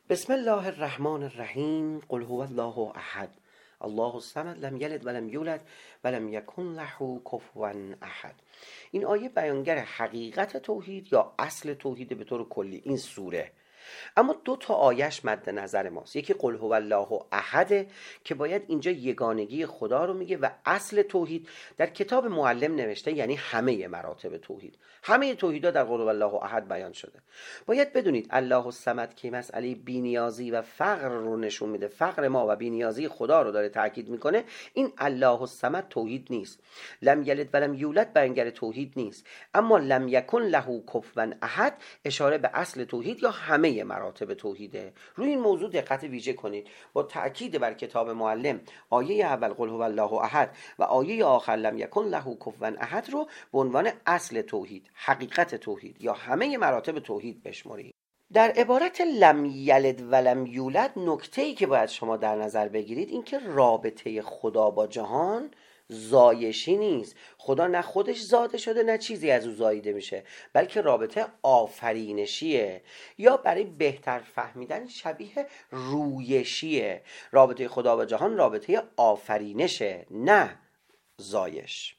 بسم الله الرحمن الرحیم. قل هو الله احد الله الصمد لم یلد ولم یولد ولم یکن له کفوا احد. این آیه بیانگر حقیقت توحید یا اصل توحید به طور کلی این سوره. اما دو تا آیش مد نظر ماست. یکی قل هو الله احد که باید اینجا یگانگی خدا رو میگه و اصل توحید در کتاب معلم نوشته، یعنی همه مراتب توحید، همه توحیدها در قل هو الله احد بیان شده. باید بدونید الله الصمد که مسئله بی‌نیازی و فقر رو نشون میده، فقر ما و بی‌نیازی خدا رو داره تاکید میکنه. این الله الصمد توحید نیست. لم یلد ولم یولد بیانگر توحید نیست. اما لم یکن له کفوا احد اشاره به اصل توحید یا همه مراتب توحیده. روی این موضوع دقت ویژه کنید. با تأکید بر کتاب معلم آیه اول قل هو الله احد و آیه آخر لم یکن له کفوا احد رو به عنوان اصل توحید، حقیقت توحید یا همه مراتب توحید بشمارید. در عبارت لم یلد ولم یولد نکته‌ای که باید شما در نظر بگیرید این که رابطه خدا با جهان زایشی نیست. خدا نه خودش زاده شده نه چیزی از او زاییده میشه، بلکه رابطه آفرینشیه، یا برای بهتر فهمیدن شبیه رویشیه. رابطه خدا با جهان رابطه آفرینشه، نه زایش.